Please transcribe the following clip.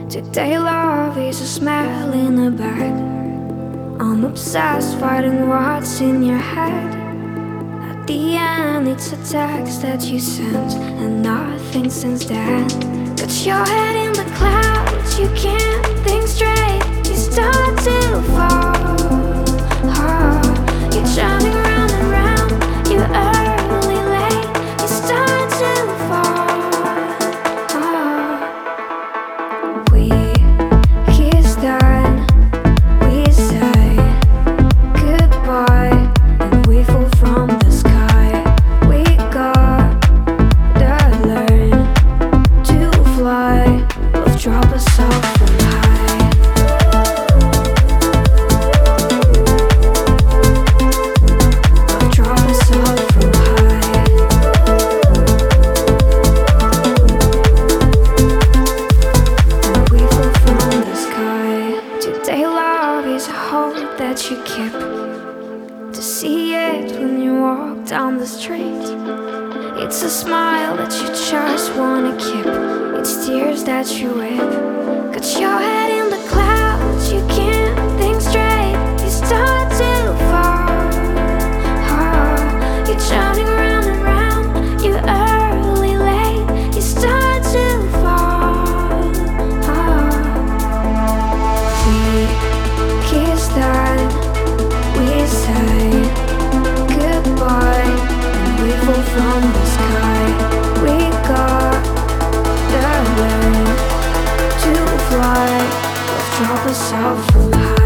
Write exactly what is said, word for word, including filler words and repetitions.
Today love is a smell in the bed. I'm obsessed fighting what's in your head. At the end it's a text that you sent, and nothing since then. Got your head in the clouds, you can't think straight. You start to fall, oh, you're turning round and round. You're early, late, you start to fall, oh. We kissed and we say goodbye, and we fall from the sky. We gotta learn to fly. Love drop us off from high. Love drop us off from high. And we fall from the sky. Today love is a hope that you keep, to see it when you walk down the street. It's a smile that you just wanna keep. It's tears that you weep. Got your head in the clouds, you can't think straight. You start to fall, oh, you're turning round and round. You're early, late, you start to fall, oh. We kissed and we say goodbye, and we fall from the sky. We gotta learn to fly. Let's drop us off from high.